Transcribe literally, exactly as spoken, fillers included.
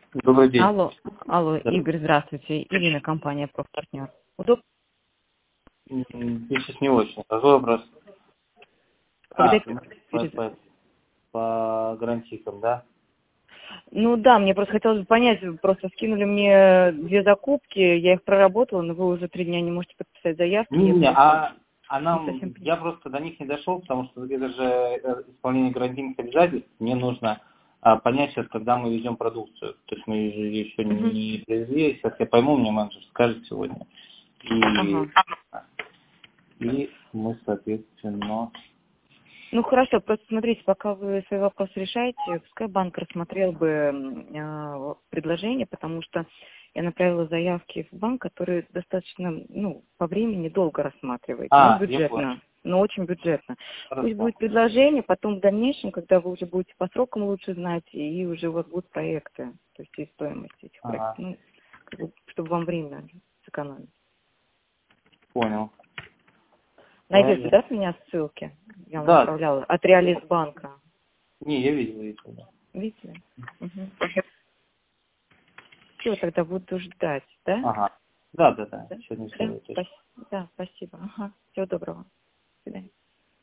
Добрый день. Алло, алло, Да. Игорь, здравствуйте. Ирина, компания «Профпартнер». Удобно? М, Сейчас не очень. Какой вопрос? А, Когда... по, по, по гарантийкам, да? Ну да, мне просто хотелось бы понять, вы просто скинули мне две закупки, я их проработала, но вы уже три дня не можете подписать заявки, Не, я не, просто а, а не нам, совсем понимаю. я просто до них не дошел, потому что это же э, исполнение гарантийных обязательств. Мне нужно а, понять сейчас, когда мы везем продукцию. То есть мы ее еще Мгм. не привезли. Сейчас я пойму, мне менеджер скажет сегодня. И, Ага. и мы, соответственно... Ну хорошо, просто смотрите, пока вы свои вопросы решаете, пускай банк рассмотрел бы э, предложение, потому что я направила заявки в банк, которые достаточно, ну, по времени долго рассматривает, но А, я понял. бюджетно, но очень бюджетно. Пусть Хорошо. будет предложение, потом в дальнейшем, когда вы уже будете по срокам лучше знать, и уже у вас будут проекты, то есть и стоимость этих проектов, Ага, ну, как бы, чтобы вам время сэкономить. понял. Найдете, Понятно. да, с меня ссылки? Я вам Да, отправляла от Реалист банка. не, я видел, видел, да. Видите? Угу. Все, тогда буду ждать, да? Ага. Да, да, да. Да, Сегодня да, все точно. спасибо. Да, спасибо. Ага. Всего доброго. До свидания.